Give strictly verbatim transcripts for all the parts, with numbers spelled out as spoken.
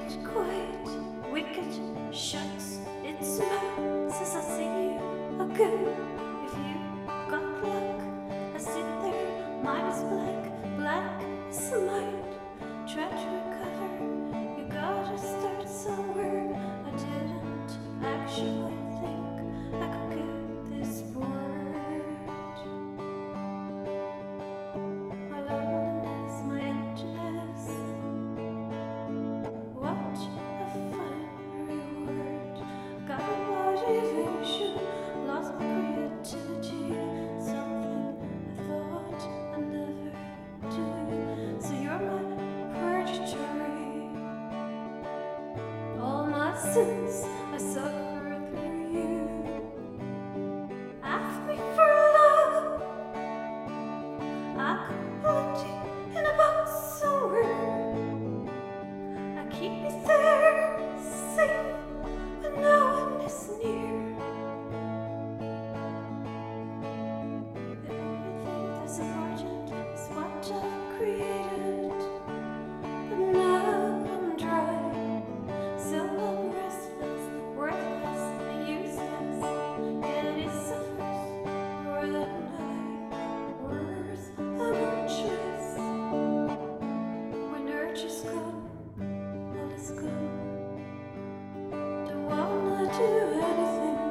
it quiet, wicked shuts its mouth. Says I'll see you again if you got luck. I sit there, mine is black, black is mine. Try to recover, you gotta start somewhere. I didn't actually think I could get this word. My loneliness, my emptiness, what a fiery word. Got a motivation, lost my creativity, something I thought I'd never do. So you're my purgatory, all my sins I suffer through you. Ask me for love, I could put you in a box somewhere. I keep you there, safe, when no one is near. The only thing that's important is what I've created. But now I'm dry, so I'm restless, worthless, and useless. Yet it suffers more than I. Words are virtuous. When urge is gone, all is gone. Don't wanna do anything,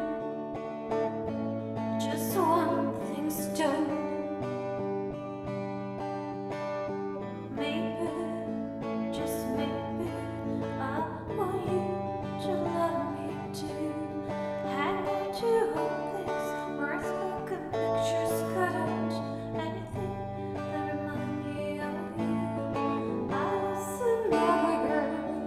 just want things done. Maybe, just maybe, I want you to love me too. Hang on to all things, words spoken, pictures cut out, anything that remind me of you. I was an ugly girl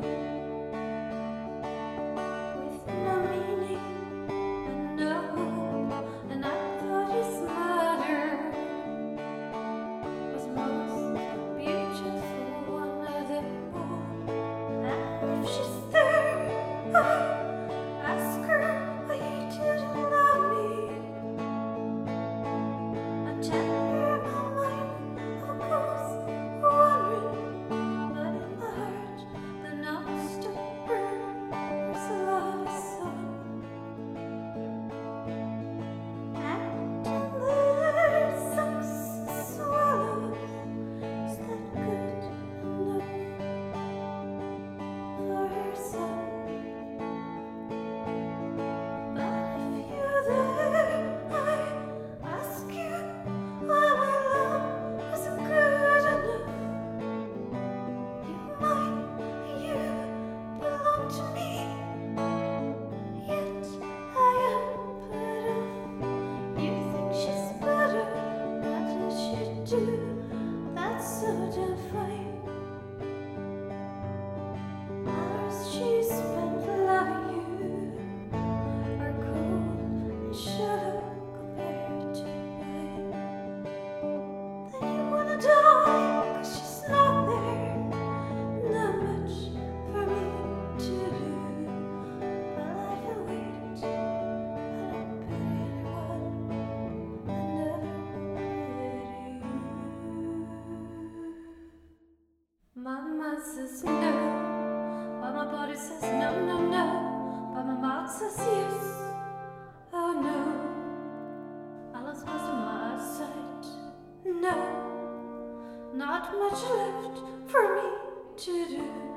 with no meaning and no hope, and I thought his mother was most beautiful one of them all. And if she's there, I ask her why you didn't love me. I tell her my mind, of course, wondering, but in my heart, the notes don't burn. Where's the love I saw? And the sucks to swallow. Is that good enough for her son? But if you're there, I ask you why my love wasn't good enough. You're mine, you belong to me, yet I am put off. You think she's better, what did she do? That's so damn fine. Hours she spent loving you are cold and shallow compared to mine. Then you wanna die, 'cause she's not there. Not much for me to do, but I can wait. I don't pity anyone, I never pity you. My mind says no, but my body says no, no, no, but my mouth says yes. Oh no, I lost most of my eyesight. No, not much left for me to do.